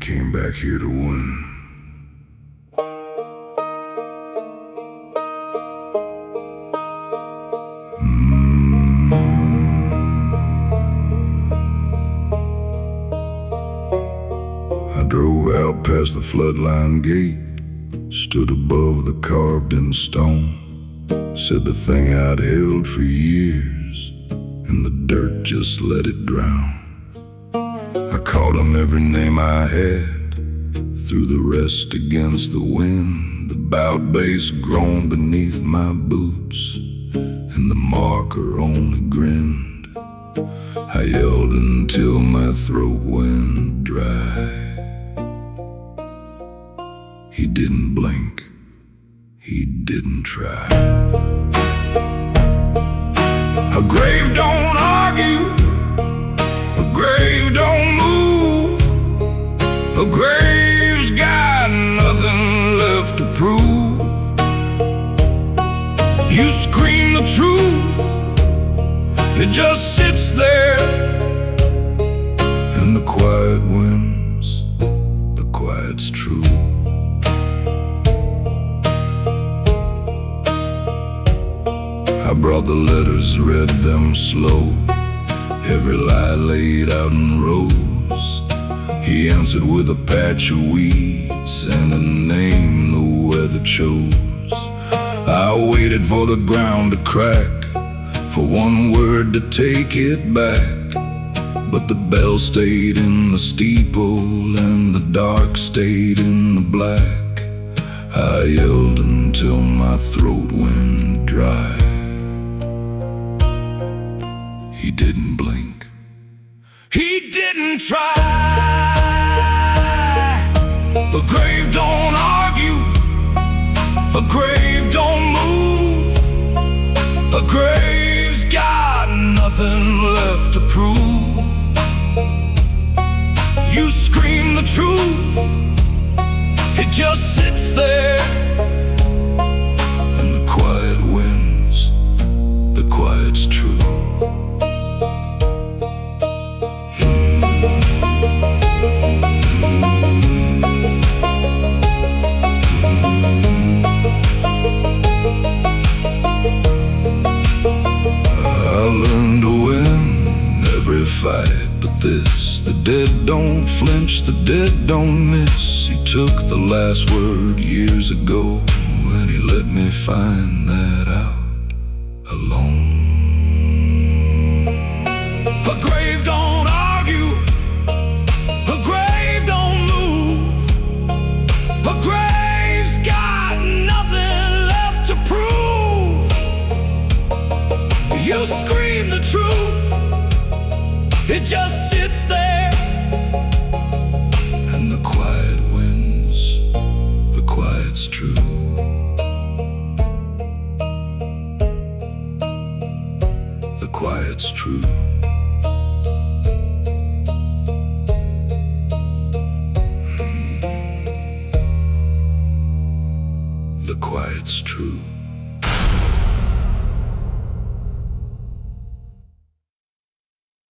came back here to win. I drove out past the floodline gate, stood above the carved-in stone, said the thing I'd held for years, and the dirt just let it drown. I called him every name I had, threw the rest against the wind. The bowed bass groaned beneath my boots, and the marker only grinned. I yelled until my throat went dry. He didn't blink, he didn't try. A grave don't argue, a grave don't move, a grave's got nothing left to prove. You scream the truth, it just sits there, and the quiet wins, the quiet's true. I brought the letters, read them slow, every lie laid out in rows. He answered with a patch of weeds and a name the weather chose. I waited for the ground to crack, for one word to take it back. But the bell stayed in the steeple and the dark stayed in the black. I yelled until my throat went dry. He didn't blink, he didn't try. A grave don't argue, a grave don't move, a grave's got nothing left to prove. You scream the truth, it just sits there, and the quiet wins, the quiet's true. Fight, but this, the dead don't flinch, the dead don't miss. He took the last word years ago, and he let me find that out alone. A grave don't argue, a grave don't move, a grave's got nothing left to prove. You scream the truth, it just sits there, and the quiet wins, the quiet's true. The quiet's true. The quiet's true.